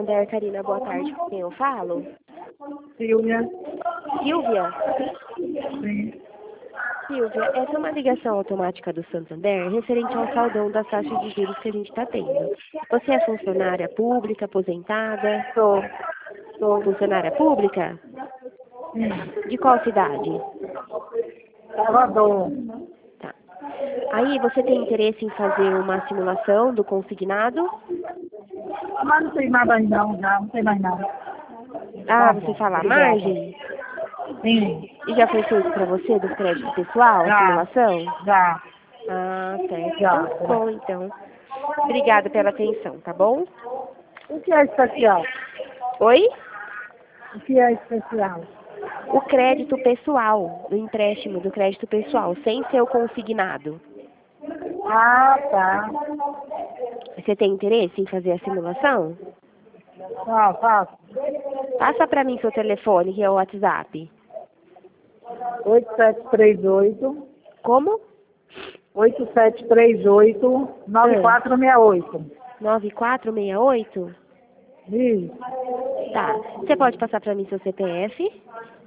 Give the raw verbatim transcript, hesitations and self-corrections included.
Santander, Karina, boa tarde. Com quem eu falo? Silvia. Silvia? Sim. Silvia, essa é uma ligação automática do Santander referente ao saldão das taxas de juros que a gente está tendo. Você é funcionária pública, aposentada? Sou. Sou. Funcionária pública? Sim. De qual cidade? Salvador. Tá. Aí você tem interesse em fazer uma simulação do consignado? Mas não tem nada aí não, já. Não tem mais nada. Ah, Tá você bom. fala a Obrigada. margem? Sim. E já foi feito para você do crédito pessoal, a Já. simulação? Já. Ah, certo. Já. Então, tá bom, então. Obrigada pela atenção, tá bom? O que é especial? Oi? O que é especial? O crédito pessoal, do empréstimo do crédito pessoal, sem ser o consignado. Ah, tá. Você tem interesse em fazer a simulação? Ah, faço. Passa para mim seu telefone, que é o WhatsApp. oito sete três oito, Como? oito sete três oito, nove quatro seis oito. nove quatro seis oito? Isso. Tá. Você pode passar para mim seu C P F?